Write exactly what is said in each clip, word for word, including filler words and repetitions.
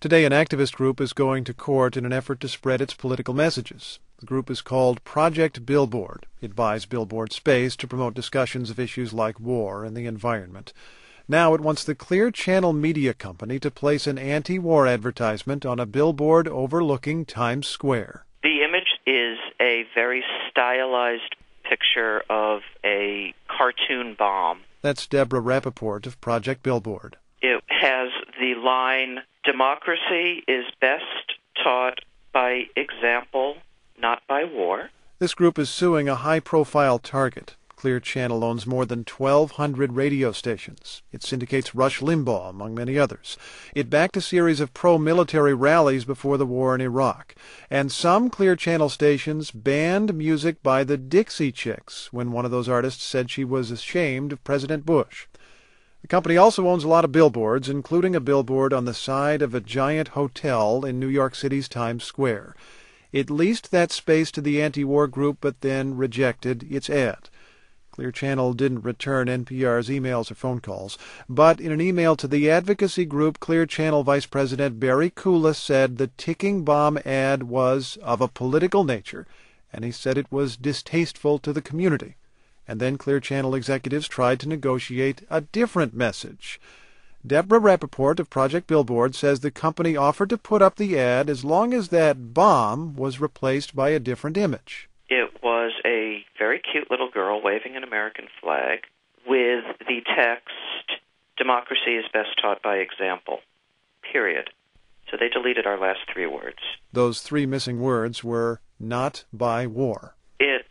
Today, an activist group is going to court in an effort to spread its political messages. The group is called Project Billboard. It buys billboard space to promote discussions of issues like war and the environment. Now it wants the Clear Channel Media Company to place an anti-war advertisement on a billboard overlooking Times Square. The image is a very stylized picture of a cartoon bomb. That's Deborah Rappaport of Project Billboard. It has the line, "Democracy is best taught by example, not by war." This group is suing a high-profile target. Clear Channel owns more than twelve hundred radio stations. It syndicates Rush Limbaugh, among many others. It backed a series of pro-military rallies before the war in Iraq. And some Clear Channel stations banned music by the Dixie Chicks when one of those artists said she was ashamed of President Bush. The company also owns a lot of billboards, including a billboard on the side of a giant hotel in New York City's Times Square. It leased that space to the anti-war group, but then rejected its ad. Clear Channel didn't return N P R's emails or phone calls, but in an email to the advocacy group, Clear Channel Vice President Barry Koulis said the ticking bomb ad was of a political nature, and he said it was distasteful to the community. And then Clear Channel executives tried to negotiate a different message. Deborah Rappaport of Project Billboard says the company offered to put up the ad as long as that bomb was replaced by a different image. It was a very cute little girl waving an American flag with the text, "Democracy is best taught by example," period. So they deleted our last three words. Those three missing words were "not by war." It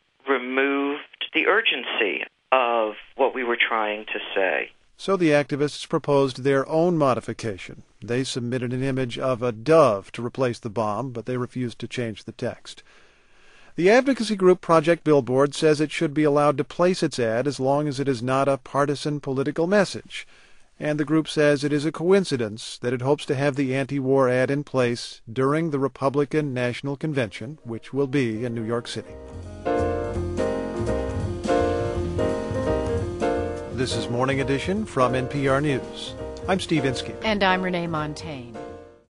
removed the urgency of what we were trying to say. So the activists proposed their own modification. They submitted an image of a dove to replace the bomb, but they refused to change the text. The advocacy group Project Billboard says it should be allowed to place its ad as long as it is not a partisan political message. And the group says it is a coincidence that it hopes to have the anti-war ad in place during the Republican National Convention, which will be in New York City. This is Morning Edition from N P R News. I'm Steve Inskeep. And I'm Renee Montagne.